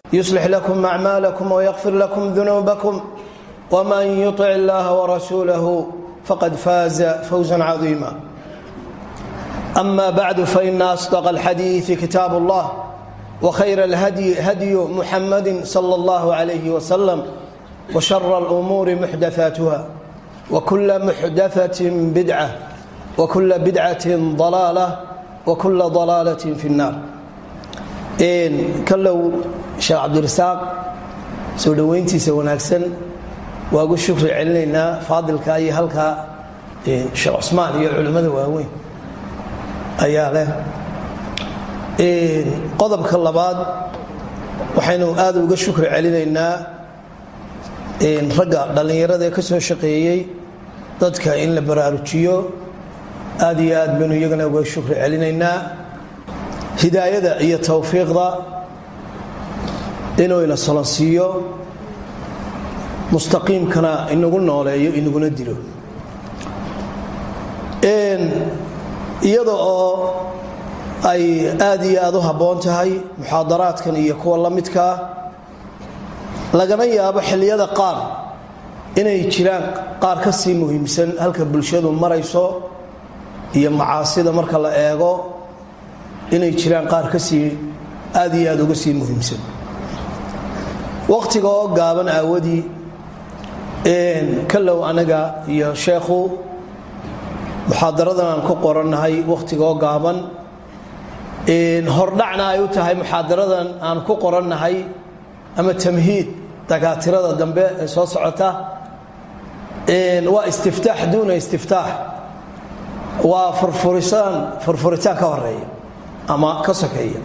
يصلح لكم أعمالكم ويغفر لكم ذنوبكم ومن يطع الله ورسوله فقد فاز فوزا عظيما. أما بعد فإن أصدق الحديث كتاب الله وخير الهدي هدي محمد صلى الله عليه وسلم وشر الأمور محدثاتها وكل محدثة بدعة وكل بدعة ضلالة وكل ضلالة في النار. كلو شيخ عبد الرزاق سو دhoweyntiisa wanaagsan waa ugu shukri celinayna faadilka ay halka Sheekh Usmaan iyo culimada waaweyn ayaa leh. qodobka labaad waxaynu aad uga shukri celinaynaa ragga dhalinyarada ee ka soo shaqeeyay dadka in la baraarujiyo aad iyo aad baynu iyagana uga shukri celinaynaa hidaayada iyo tawfiiqda inuu ina salansiiyo mustaqiimkana inagu nooleeyo inaguna dilo iyada oo ay aad iyo aad u habboon tahay muxaadaraadkan iyo kuwa la midka lagana yaabo xilliyada qaar inay jiraan qaar ka sii muhiimsan halka bulshadu marayso iyo macaasida marka la eego inay jiraan qaar ka sii aad iyo aad uga sii muhiimsan waqtiga oo gaaban aawadii kalow anaga iyo sheekhu muxaadaradan aan ku qorannahay waqtiga oo gaaban hordhacna ay u tahay muxaadaradan aan ku qorannahay ama tamhiid dagaatirada dambe ee soo socota waa istiftaax duuna istiftaax waa furfuritaan ka horeeya ama ka sokeeya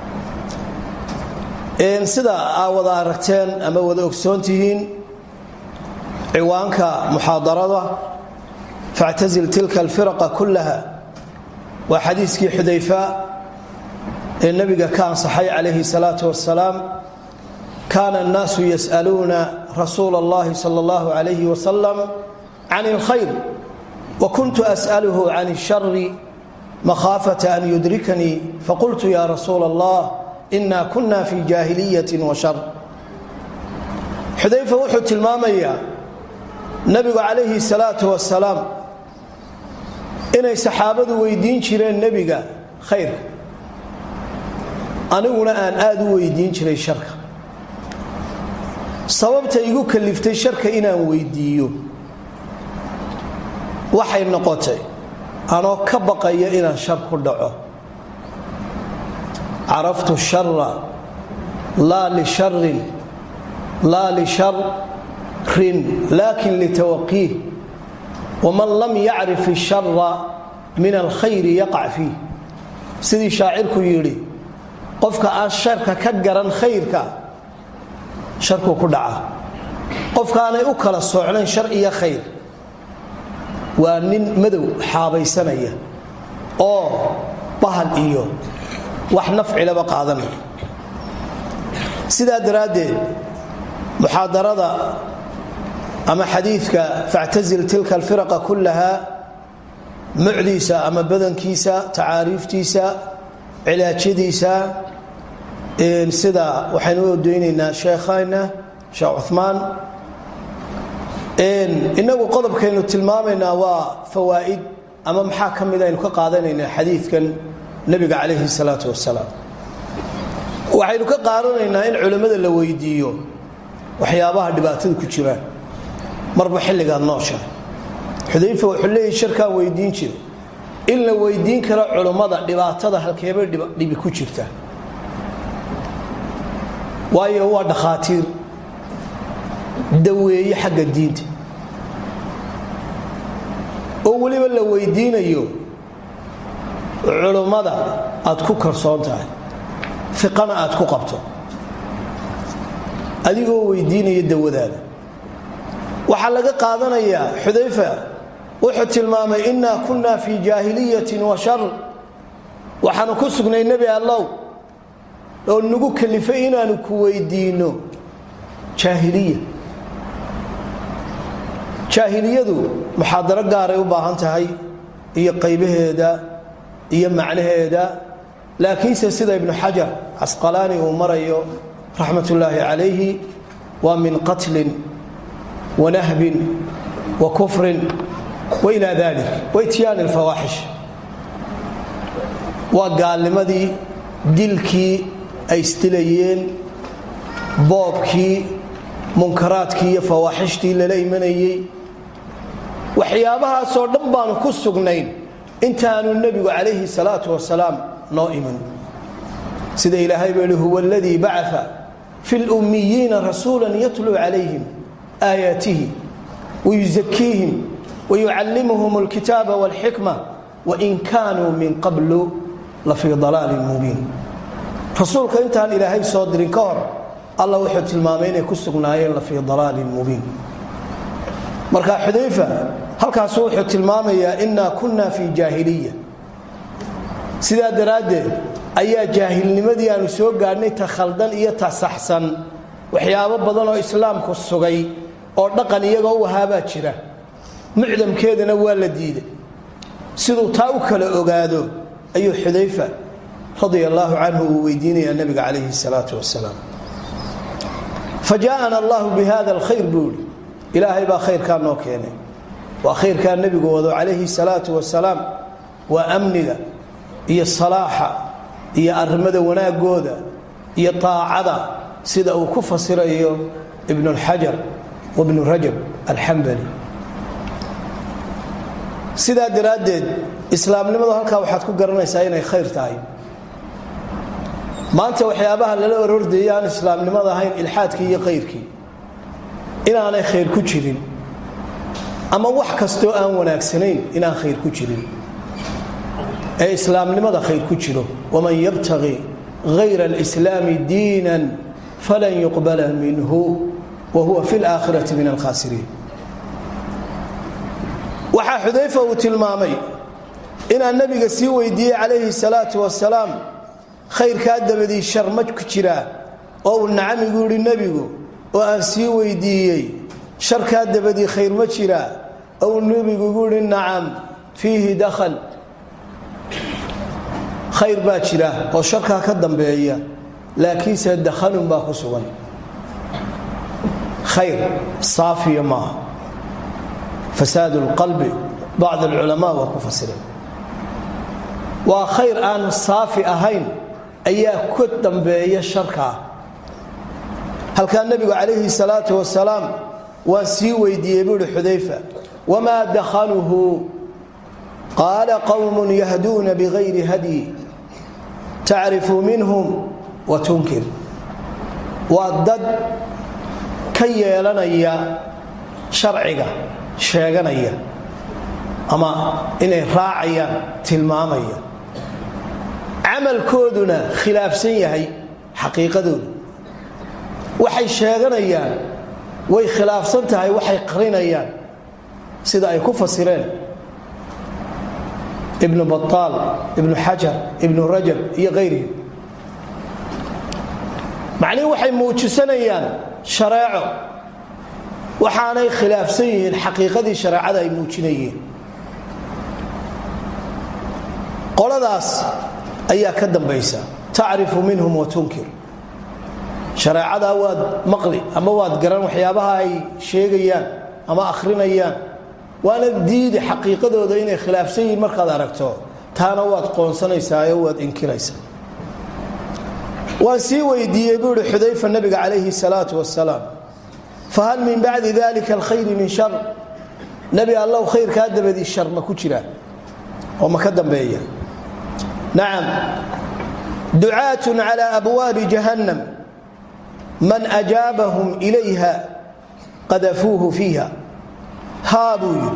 sida aa wada aragteen ama wada ogsoon tihiin ciwaanka muxaadarada factazil tilka alfiraqa kullaha waa xadiiskii xudayfa ee nabiga ka ansaxay calayhi salaatu wassalaam kaana annaasu yas'aluuna rasuula allahi sala allahu calayhi wasalam can alkhayr wa kuntu as'aluhu can alshari makhaafata an yudrikanii faqultu ya rasuula allah inna kunna fi jaahiliyatin wa shar. xudayfa wuxuu tilmaamayaa nabigu calayhi salaatu wassalaam inay saxaabadu weydiin jireen nebiga khayrka aniguna aan aad u weydiin jiray sharka sababta igu kaliftay sharka inaan weydiiyo waxay noqotay anoo ka baqaya inaan shar ku dhaco caraftu shara laa lisharin laakin litawaqiih waman lam yacrif ishara min alkhayri yaqac fiih. sidii shaacirku yidhi qofka aan sharka ka garan khayrka sharkuu ku dhaca qofkaanay u kala soocnayn shar iyo khayr waa nin madow xaabaysanaya oo bahal iyo wax nafcilaba qaadanaya. sidaa daraaddeed muxaadarada ama xadiidka factazil tilka alfiraqa kullaha mucdiisa ama badankiisa tacaariiftiisa cilaajyadiisa sida waxaynu u odeynaynaa sheekhayna sheekh Uthmaan inagu qodobkaynu tilmaamaynaa waa fawaa'id ama maxaa ka mid aynu ka qaadanaynaa xadiidkan nabiga calayhi salaatu wassalaam. waxaynu ka qaadanaynaa in culimmada la weydiiyo waxyaabaha dhibaatada ku jiraan marba xilligaad nooshahay. xudayfa wuxuu leeyahay sharkaan weydiin jiray in la weydiin karo culimmada dhibaatada halkeebay dhibi ku jirta waayo waa dhakhaatiir daweeye xagga diinta oo weliba la weydiinayo culimmada aad ku kalsoon tahay fiqana aad ku qabto adigoo weydiinaya dawadaada. waxaa laga qaadanayaa xudayfa wuxuu tilmaamay inna kunna fi jaahiliyatin wa shar waxaanu ku sugnay nebi allow oo nagu kalifay inaanu ku weydiino jaahiliya. jaahiliyadu muxaadaro gaaray u baahan tahay iyo qaybaheeda iyo macnaheeda laakiinse sida ibnu xajar casqalaani uu marayo رحمة الله عليه ومن قتل ونهب وكفر وإلى ذلك وإتيان الفواحش وقال لماذا دلكي أي استليين بوبكي منكراتكي فواحشتي لليمنيي وحيابها صور دنبان كسقنين انتهى النبي عليه الصلاة والسلام نائما سيد إلهي بيقول هو الذي بعث في الأميين رسولا يتلو عليهم آياته ويزكيهم ويعلمهم الكتاب والحكمة وإن كانوا من قبل لفي ضلال مبين رسولك انتهى الإلهي صدر كار الله وحد المامين كسقناين لفي ضلال مبين مركا حذيفة هل كاسو وحد المامية إنا كنا في جاهلية سيدا درادة أي جاهل نمدي أن سوق قارني تخلدن إيا تصحصن وحيابا بدن إسلام كسوغي أو دقن إيغو وهابات شرا معدم كيدنا والديد سيدو تاوكل أغادو أيو حذيفة رضي الله عنه ويديني النبي عليه الصلاة والسلام فجاءنا الله بهذا الخير بول إلهي با خير كان نوكيني وخير كان النبي وضو عليه الصلاة والسلام وأمنك إيا الصلاحة إيا أرمد وناقودا إيا طاعدا سيدا وكفة سيرا ابن الحجر وابن رجب الحنبلي سيدا درادد إسلام لماذا هلكا وحاتكو قرنا يساينا خير تايم ما أنت وحيابها للا ورديان إسلام لماذا هين إلحادك إيا خيرك إنا أنا خير كتشرين أما وحكستو آن وناكسنين إنا خير كتشرين أي إسلام لماذا خير كتشره ومن يبتغي غير الإسلام دينا فلن يقبل منه وهو في الآخرة من الخاسرين وحا حذيفة وتلمامي إن النبي سيوي دي عليه الصلاة والسلام خير كاد بدي الشر مجكتشرا أو النعم يقول النبي وأن سيوي دي شر كاد بدي خير مجكتشرا أو النبي يقول النعم فيه دخل خير باكرة أو شركها كدم بأيه لكن سيدخلهم باكسوا خير صافي ما فساد القلب بعض العلماء وكفسرين وخير آن صافي أهين أيه كدم بأيه الشركة هل كان النبي عليه الصلاة والسلام وسيوي ديبول حذيفة وما دخله قال قوم يهدون بغير هدي تعرف منهم وتنكر وضد كي يلنيا شرعيا شيغانيا اما اني راعيا تلماميا عمل كودنا خلاف سيهي حقيقته waxay sheeganayaan way khilaafsan tahay waxay qarinayaan sida ay ku fasireen ابن بطال ابن حجر ابن رجب iyo غيره معني waxay muujisanayaan shariico waxaanay khilaafsan yihiin xaqiiqadii shariicada ay muujinayeen qoladaas ayaa ka dambaysa taarifu minhum wa tunkir shariicada waad maqli ama waad garan waxyaabaha ay sheegayaan ama akhrinayaan وانا ديد حقيقتooda inay khilaafsan yihiin markaad aragto taana waad qoonsanaysaa oo waad inkiraysaa waan sii weydiiyay buu xudayfa nabiga calayhi salaatu wasalaam fahal min ba'di dhalika alkhayr min shar nabi allah khayr ka dabadi shar ma ku jira oo ma ka dambeeya na'am du'aatun ala abwaab jahannam man ajabahum ilayha qadafuhu fiha هابوي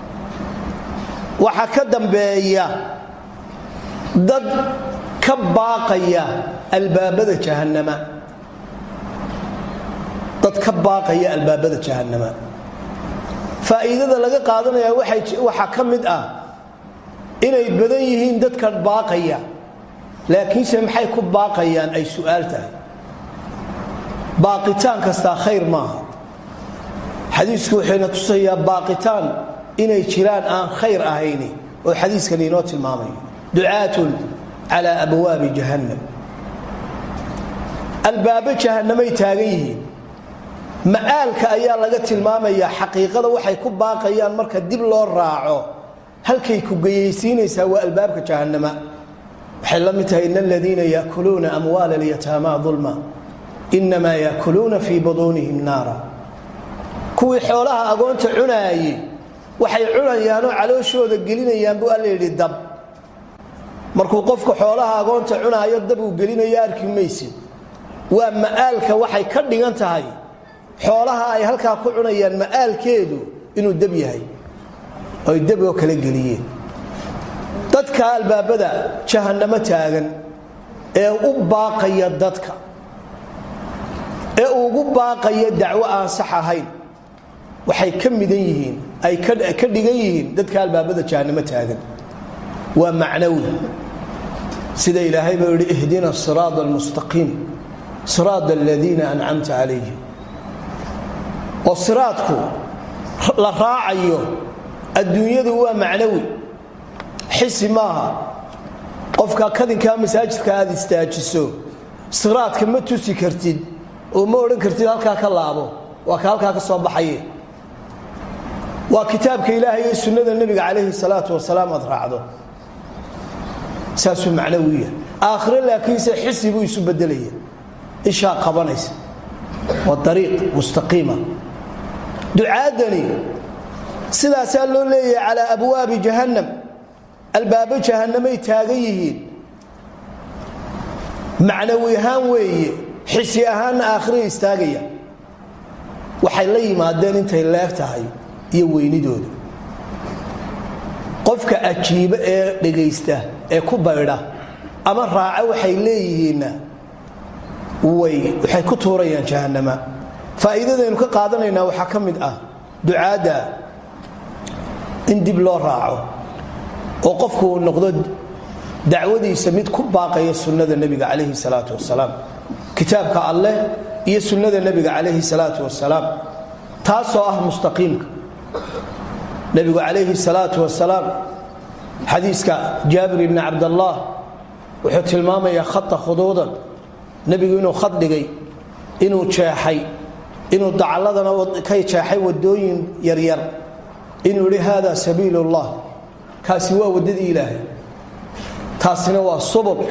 وحكا دنبيا ضد كباقيا البابده جهنم ضد كباقيا البابده جهنم فايده laga qaadanaya waxa kamid ah inay badan yihiin dadka baaqaya laakiin se maxay ku baaqayaan ay su'aal tahay baaqitaan kasta khayr maaha حديثك وحين تصيا باقتان إني جيران آن خير أهيني وحديثك لينوت المامي دعاة على أبواب جهنم albaaba jahannamay taagan yihiin ma'aalka ayaa laga tilmaamayaa xaqiiqada waxay ku baaqayaan marka dib loo raaco halkay ku geyeysiinaysaa waa albaabka jahannama waxay la mid tahay innal ladina yaakuluuna amwaala alyataama dhulma inma yaakuluuna fi butunihim naara kuwii xoolaha agoonta cunaayay waxay cunayaan oo calooshooda gelinayaan buu alla yidhi dab markuu qofku xoolaha agoonta cunaayo dab uu gelinayo arki maysid waa ma'aalka waxay ka dhigan tahay xoolaha ay halkaa ku cunayaan ma'aalkeedu inuu dab yahay oo dab oo kala geliyeen dadka albaabada jahannamo taagan ee u baaqaya dadka ee ugu baaqaya dacwo aan sax ahayn waxay ka midan yihiin ay ka dhigan yihiin dadka albaabada jahannamo taagan waa macnawi sida ilaahay baa yidhi ihdina siraada almustaqiim siraada aladiina ancamta calayhim oo siraadku la raacayo adduunyadu waa macnawi xisi maaha qofka kadinkaa masaajidka aad istaajiso siraadka ma tusi kartid oo ma odhan kartid halkaa ka laabo waa ka halkaa ka soo baxaye waa kitaabka ilaahay iyo sunnada nebiga calayhi salaatu wasalaam aad raacdo saasuu macnawiya aakhire laakiinse xisi buu isu bedelaya ishaa qabanaysa waa dariiq mustaqiima ducaadani sidaasaa loo leeyahay calaa abwaabi jahannam albaabo jahannamay taagan yihiin macnawi ahaan weeye xisi ahaanna aakhire istaagaya waxay la yimaadeen intay leeg tahay iyo weynidooda qofka ajiiba ee dhagaysta ee ku baydha ama raaca waxay leeyihiinna waxay ku tuurayaan jahannama faa'iidadaynu ka qaadanaynaa waxaa ka mid ah ducaadda in dib loo raaco oo qofku uu noqdo dacwadiisa mid ku baaqaya sunnada nebiga calayhi salaatu wasalaam kitaabka alleh iyo sunnada nebiga calayhi salaatu wasalaam taasoo ah mustaqiimka nebigu calayhi salaatu wasalaam xadiiska jaabir ibni cabdallah wuxuu tilmaamayaa khata khuduudan nebigu inuu khad dhigay inuu jeexay inuu dacaladana ka jeexay wadooyin yaryar inuu yidhi hada sabiilullah kaasi waa waddadii ilaahay taasina waa subul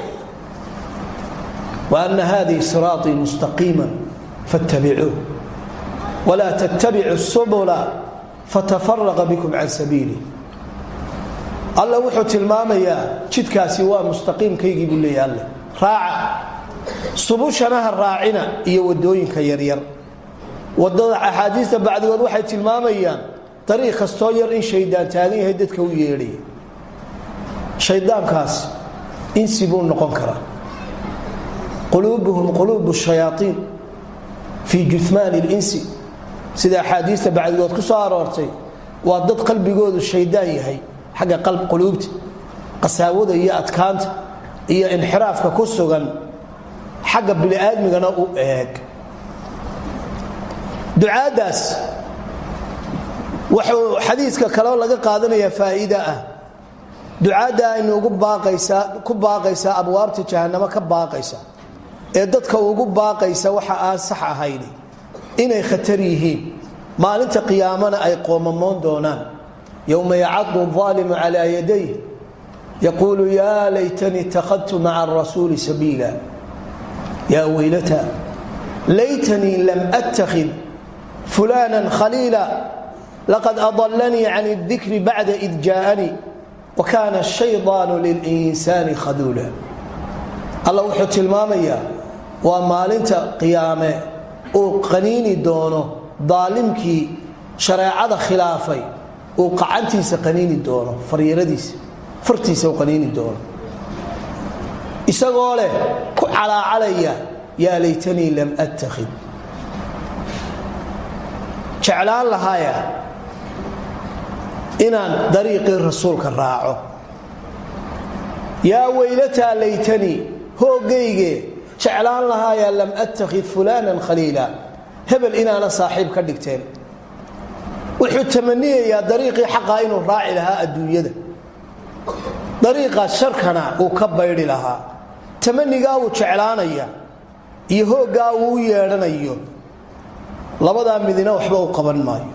wa anna hadihi siraatii mustaqiiman fattabicuuh walaa tattabicu subula fatafaraqa bikum can sabiilih alla wuxuu tilmaamayaa jidkaasi waa mustaqiimkaygii buu leeyahay alle raaca subushana ha raacina iyo wadooyinka yaryar wadada axaadiista bacdigood waxay tilmaamayaan dariiq kastoo yar in shaydaan taagan yahay dadka u yeedhaya shaydaankaas insi buu noqon karaa quluubuhum quluubu shayaaiin fii juhmaani linsi sida axaadiista bacdigood ku soo aroortay waa dad qalbigoodu shaydaan yahay xagga quluubta qasaawada iyo adkaanta iyo inxiraafka ku sugan xagga bini'aadmigana u eeg ducaadaas wuxuu xadiiska kaloo laga qaadanayaa faa'iida ah ducaadda aynu ku baaqaysaa abwaabta jahannamo ka baaqaysa ee dadka ugu baaqaysa waxa aan sax ahayn inay khatar yihiin maalinta qiyaamana ay qoomamoon doonaan yowma yacadu aalimu calaa yadayh yaquulu yaa laytanii ittakhadtu maca arasuuli sabiila yaa weylata laytanii lam attakhid fulanan khaliila laqad adalanii can اdikri bacda id jaaanii wa kaana ashaydaanu lilinsaani khaduula alla wuxuu tilmaamayaa waa maalinta qiyaame uu qaniini doono daalimkii shareecada khilaafay uu qacantiisa qaniini doono fartiisa uu qaniini doono isagoo leh ku calaacalaya yaa laytanii lam attakhid jeclaan lahaaya inaan dariiqii rasuulka raaco yaa weylataa laytanii hoogayge jeclaan lahaaya lam attakhid fulanan khaliila hebel inaana saaxiib ka dhigteen wuxuu tamaniyayaa dariiqii xaqaa inuu raaci lahaa adduunyada dariiqaas sharkana uu ka baydhi lahaa tamanigaa uu jeclaanaya iyo hoogaa uu yeedhanayo labadaa midina waxba u qaban maayo.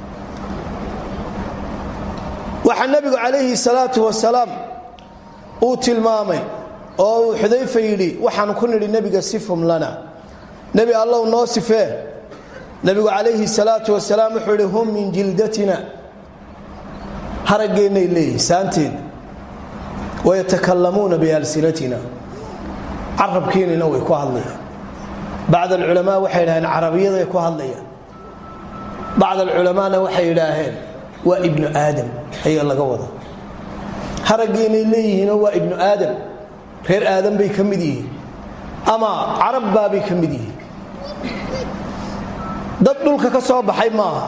waxaa nabigu calayhi salaatu wasalaam uu tilmaamay oo uu Xudayfa yidhi waxaan ku nidhi nabiga sifum lana nabi allah noo sifee. nabigu calayhi salaatu wasalaam wuxuu yidhi hum min jildatina harageennay leeyihin saanteen wayatakallamuuna bialsinatina carabkiinina way ku hadlayaan. bacd alculamaa waxay yidhaaheen carabiyaday ku hadlayaan, bacd alculamaana waxay yidhaaheen waa ibnu aadam ayaa laga wadaa. harageennay leeyihiinoo waa ibnu aadam, reer aadam bay ka mid yihiin ama carab baabay ka mid yihiin. dad dhulka ka soo baxay maaha,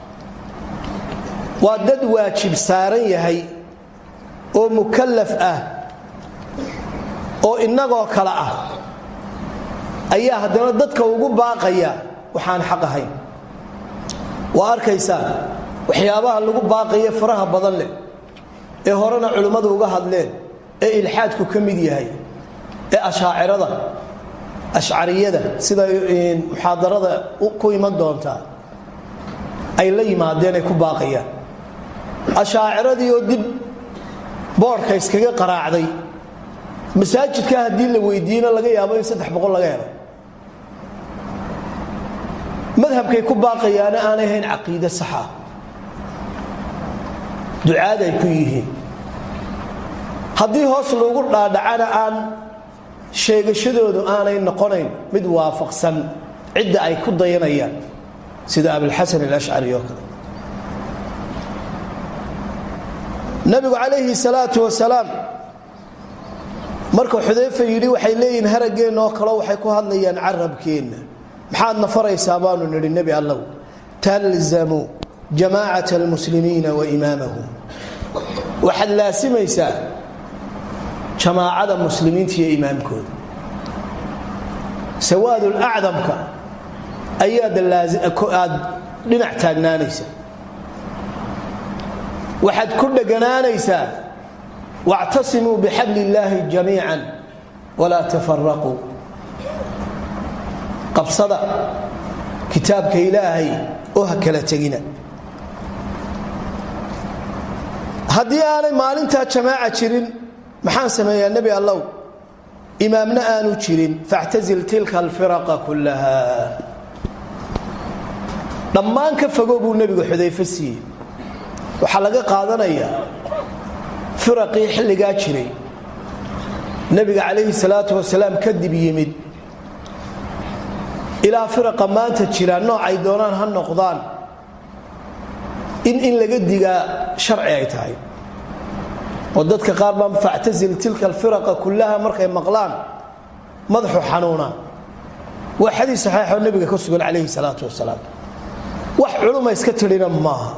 waa dad waajib saaran yahay oo mukallaf ah oo innagoo kale ah ayaa haddana dadka ugu baaqaya waxaan xaq ahayn. waa arkaysaa waxyaabaha lagu baaqaya faraha badan leh ee horena culimmadu uga hadleen ee ilxaadku ka mid yahay ee ashcariyada sida muxaadarada ku iman doontaa ay la yimaadeen ay ku baaqayaan. ashaaciradii oo dib boorka iskaga qaraacday masaajidka haddii la weydiino laga yaabo in 300 laga helo. madhabkay ku baaqayaana aanay ahayn caqiide sax ah, ducaad ay ku yihiin. haddii hoos loogu dhaadhacana aan sheegashadoodu aanay noqonayn mid waafaqsan cidda ay ku dayanayaan sida abulxasan alashcari oo kale. nabigu calayhi salaatu wasalaam markuu Xudayfa yidhi waxay leeyihiin haraggeenna oo kale waxay ku hadlayaan carabkeenna, maxaad na faraysaa baanu nidhi nebi allow talzamu jamaacata almuslimiina wa imaamahum. waxaad laasimaysaa jamaacada muslimiinta iyo imaamkooda. sawaadul acdamka ayaad dhinac taagnaanaysaa, waxaad ku dheganaanaysaa wactasimuu bixabli illaahi jamiican walaa tafaraquu. qabsada kitaabka ilaahay oo ha kala tegina. haddii aanay maalintaa jamaaca jirin maxaan sameeyaa nebi allow? imaamna aanu jirin factazil tilka alfiraqa kullaha. dhammaan ka fogo buu nebigu Xudayfa siiyey. waxaa laga qaadanayaa firaqii xilligaa jiray nebiga calayhi salaatu wasalaam kadib yimid ilaa firaqa maanta jira noocay doonaan ha noqdaan in laga digaa sharci ay tahay. oo dadka qaar baa factazil tilka alfiraqa kullaha markay maqlaan madaxu xanuuna. waa xadiis saxiix oo nabiga ka sugan calayhi salaatu wasalaam. wax culuma iska tirina maaha,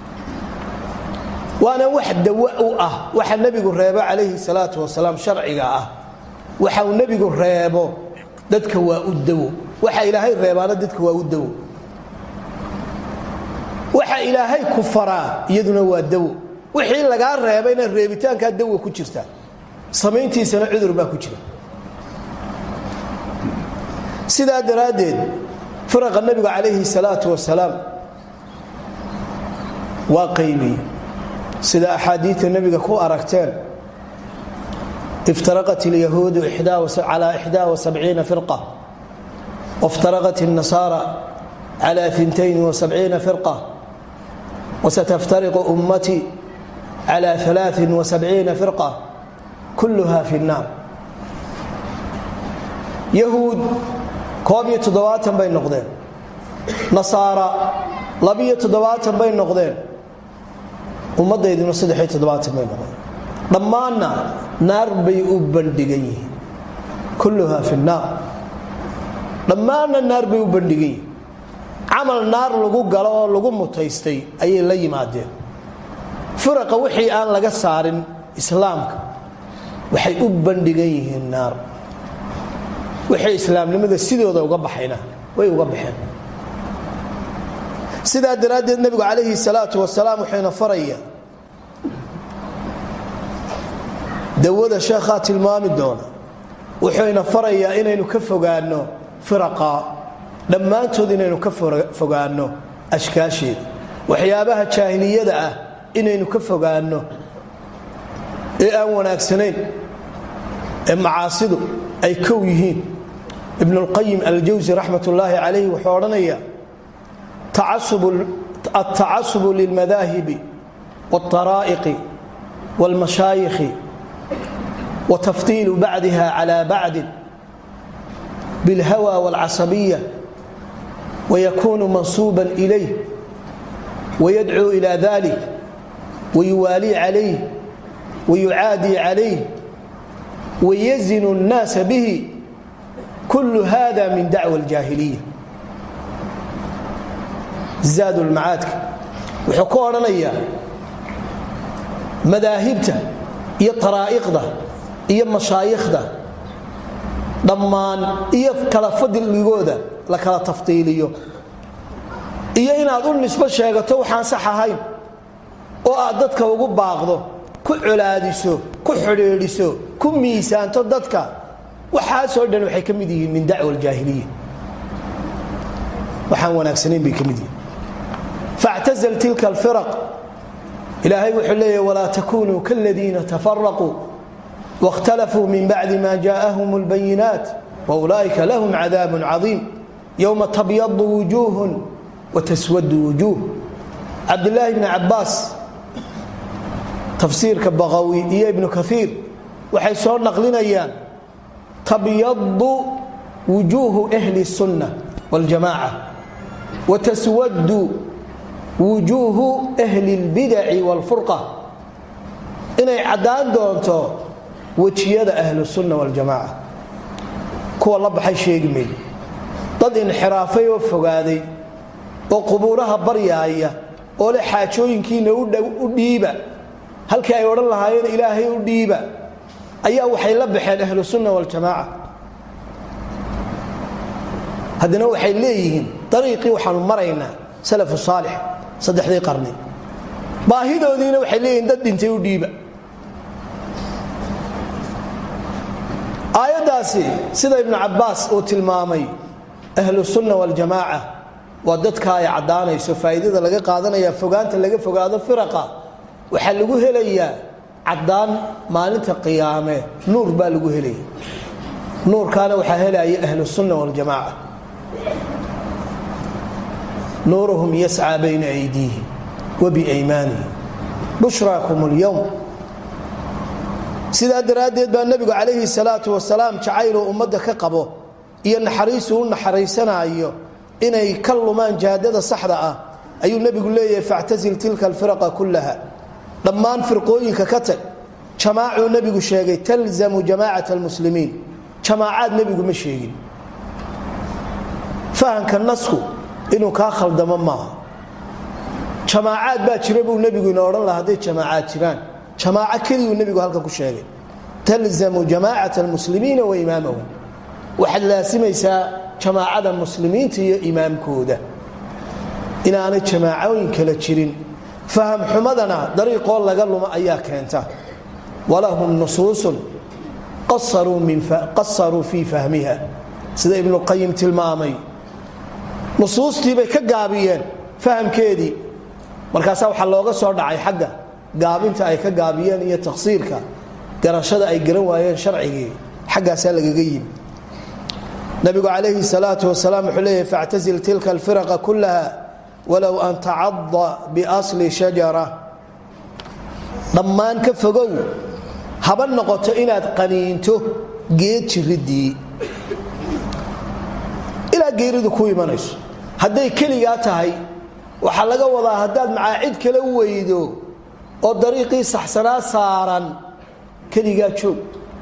waana wax dawa u ah waxa nabigu reebo calayhi salaatu wasalaam sharciga ah. waxa uu nabigu reebo dadka waa u dawo, waxa ilaahay reebaana dadka waa u dawo. waxa ilaahay ku faraa iyaduna waa dawo. wixii laga reebayna reebitaanka dawo ku jirta, samayntiisana cudur baa ku jira. sidaa daraadeed firaqa nabiga calayhi salaatu wasalaam waa qaybi sida axaadiita nabiga ku aragteen. iftaraqat alyahuudu على 71 فرقة وافترقت النصارى على 72 فرقة وستفترق أمتي على 73 فرقة كلها في النار. يهود 7 بين نقدين، نصارى 2 بين نقدين، ummadaydu 3 bay noqon. dhammaanna naar bay u bandhigan yihiin, kulluha fi naar. dhammaanna naar bay u bandhigan yihiin. camal naar lagu galo oo lagu mutaystay ayay la yimaadeen. firaqa wixii aan laga saarin islaamka waxay u bandhigan yihiin naar. wixii islaamnimada sidooda uga baxayna way uga baxeen. sidaa daraadeed nabigu calayhi salaatu wasalaam wuxuuna farayaa dawada sheekhaa tilmaami doona. wuxuuna farayaa inaynu ka fogaano firaqa dhammaantood inaynu ka fogaano ashkaasheeda waxyaabaha jaahiliyada ah inaynu ka fogaano ee aan wanaagsanayn ee macaasidu ay kow yihiin ibn al-qayyim al-jawzi rahmatullahi alayhi wuxuu oranayaa التعصب للمذاهب والطرائق والمشايخ وتفضيل بعضها على بعض بالهوى والعصبية ويكون منصوبا إليه ويدعو إلى ذلك ويوالي عليه ويعادي عليه ويزن الناس به كل هذا من دعوى الجاهلية زاد المعاد وحكورنا إياه مذاهبته إيا طرائقه إيا مشايخه ضمان إيا كلا فضل لغوده لكلا تفضيليه إيا إن أظن نسبة شاقته وحان صحاهين وأعددك وقب باغضه كل علادسه كل حريرسه كل ميسان تضدك وحاسو دانو حكمده من دعوة الجاهلية وحان وناكسنين بكمده فاعتزل تلك الفرق إلهي وحليه ولا تكونوا كالذين تفرقوا واختلفوا من بعد ما جاءهم البينات وأولئك لهم عذاب عظيم يوم تبيض وجوه وتسود وجوه عبد الله بن عباس تفسير كبغوي إيه ابن كثير وحيصور نقلنا إياه تبيض وجوه أهل السنة والجماعة وتسود وجوه أهل البدع والفرقة إن عدان دونتو وجياد أهل السنة والجماعة كو الله بحي شيء من ضد انحرافي وفقادي وقبورها برياية ولا حاجوين كينا وديبا هل كي يورد الله هايين إلهي وديبا أيها وحي لبحين أهل السنة والجماعة هذا نوحي ليهن طريقي وحن مرينا سلف الصالح صدحدي قرني باهيدودينا waxay leeyeen dad dhintay u dhiiba aayadaasi sida ibn Abbas oo tilmaamay ahlu sunna wal jamaa waa dadka ay cadaanayso faa'iidada laga qaadanaya fogaanta laga fogaado firaqa waxa lagu helayaa cadaan maalinta qiyaame nuur baa lagu helay nuur kaana waxa helaya ahlu sunna wal jamaa نورهم يسعى بين أيديهم وبأيمانهم بشراكم اليوم سيدا دراديد بان النبي عليه الصلاة والسلام جعيلوا أمده كقبه إيا نحريسوا نحريسنا أيوه إنا يكلوا من جادة صحراء أيو النبي يقول لي فاعتزل تلك الفرقة كلها لما انفرقوين ككتل جماعة النبي يقول شيء تلزم جماعة المسلمين جماعات النبي يقول مشيئين فهم كالنسخ inuu ka khaldamo ma jamaacad baa jira buu nabigu inoo oran lahaa jamaacad jiraan jamaaca kaliya nabigu halka ku sheegay talzamu jamaa'at almuslimiina wa imaamahum waxa laasimaysa jamaacada muslimiinta iyo imaamkooda inaanay jamaacooyin kala jirin faham xumadana dariiqo laga luma ayaa keenta walahum nusuusun qassaru fi fahmiha sida ibn qayyim tilmaamay nusuustii bay ka gaabiyeen fahamkeedii markaas waxa looga soo dhacay xagga gaabinta ay ka gaabiyeen iyo tafsiirka garashada ay garan waayeen sharcigii xaggaas laga yimid nabigu kaleeyhi salaatu wasalaam wuxuu leeyahay fa'tazil tilka alfirqa kullaha walaw an ta'adda bi asli shajara dhammaan ka fogow haba noqoto inaad qaniinto geed jiridii ila geeridu ku imanayso hadday kaliya tahay waxa laga wadaa hadaad macaacid kala weydo oo dariiqii saxsanaa saaran kaliya joog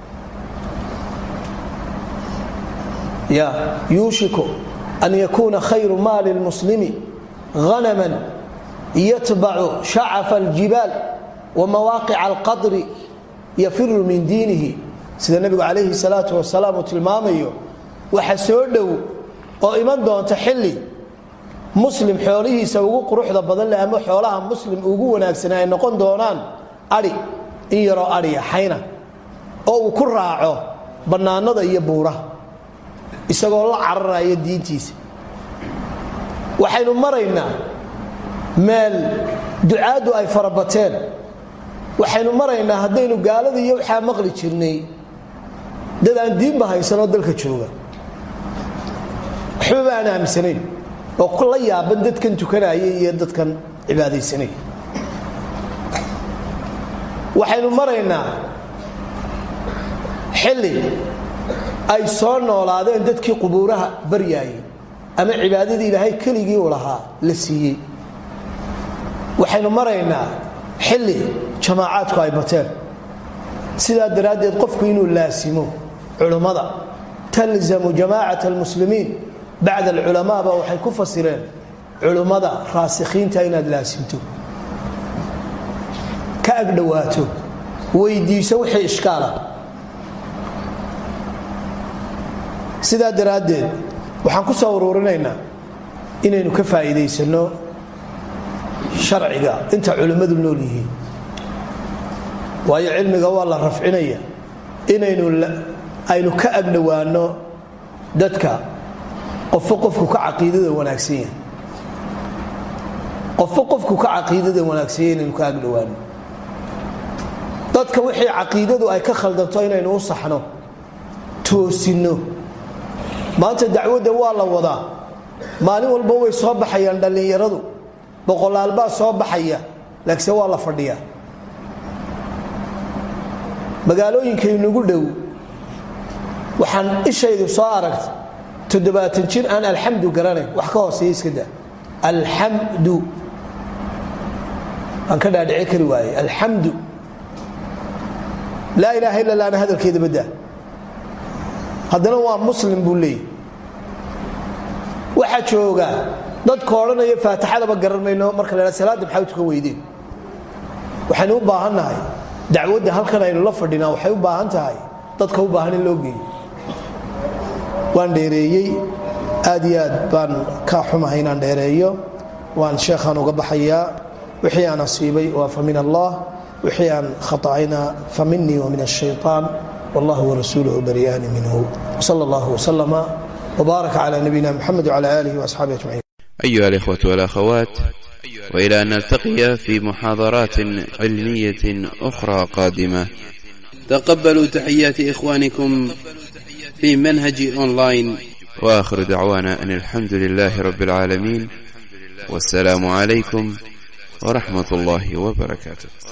ya yushiku an yakuna khayru mal almuslimi غنما يتبع شعف الجبال ومواقع القدر يفر من دينه سيدنا النبي عليه الصلاه والسلام tilmaamayo waxa soo dhow oo iman doonta xilli muslim xoolihiisa ugu quruxda badan leh ama xoolaha muslim ugu wanaagsan ay noqon doonaan ari in yaro ari hayna oo uu ku raaco banaanada iyo buuraha isagoo la cararaya diintiisa waxaynu maraynaa meel ducaadu ay farabateen waxaynu maraynaa haddaynu gaalada iyo waxa maqli jirnay dad aan diin bahaysan oo dalka jooga waxba aan aaminsanayn oo kula yaaban dadkan tukanaya iyo dadkan cibaadaysanay waxaynu maraynaa xilli ay soo noolaadeen dadkii qubuuraha baryaayay ama cibaadadii ilaahay keligii u lahaa la siiyey waxaynu maraynaa xilli jamaacaadku ay bateen sidaa daraaddeed qofku inuu laasimo culimmada talzamu jamaacata almuslimiin bacda alculamaa baa waxay ku fasireen culimmada raasikhiinta inaad laasimto ka agdhowaato weydiiso wixii ishkaala sidaa daraaddeed waxaan ku soo ururinaynaa inaynu ka faa'iidaysano sharciga inta culimmadu nool yihiin waayo cilmiga waa la rafcinaya aynu ka agdhowaano dadka qofku ka caqiidada wanaagsan yahay qofku ka caqiidada wanaagsan yahay inaynu ka agdhowaano dadka wixii caqiidadu ay ka khaldanto inaynu u saxno toosino maanta dacwadda waa la wadaa maalin walba way soo baxayaan dhalinyaradu boqolaal baa soo baxaya laakiin waa la fadhiyaa magaalooyinka inagu dhow waxaan ishaydu soo aragtay 70 jir aan alxamdu garanayn wax ka hooseeya iska daa alxamdu aan ka dhaadhici kari waaye alxamdu laa ilaaha illa allah hadalkeeda badaa haddana waa muslim buu leeyahy waxaa jooga dadka odhanaya faatixadaba garan mayno marka la yidhaha salaadda maxay u tukan weydeen waxaynu u baahannahay dacwadda halkan aynu la fadhinaa waxay u baahan tahay dadka u baahan in loo geeyo waan dheereeyey aad iyo aad baan ka xumahay inaan dheereeyo waan sheekhaan uga baxayaa wixii aan asiibay waa fa min allah wixii aan khata'ayna fa minii wa min ashaytaan والله ورسوله بريان منه صلى الله وسلم وبارك على نبينا محمد وعلى آله وأصحابه أجمعين. أيها الإخوة والأخوات، وإلى أن نلتقي في محاضرات علمية أخرى قادمة، تقبلوا تحيات إخوانكم في منهج أونلاين، وآخر دعوانا أن الحمد لله رب العالمين، والسلام عليكم ورحمة الله وبركاته.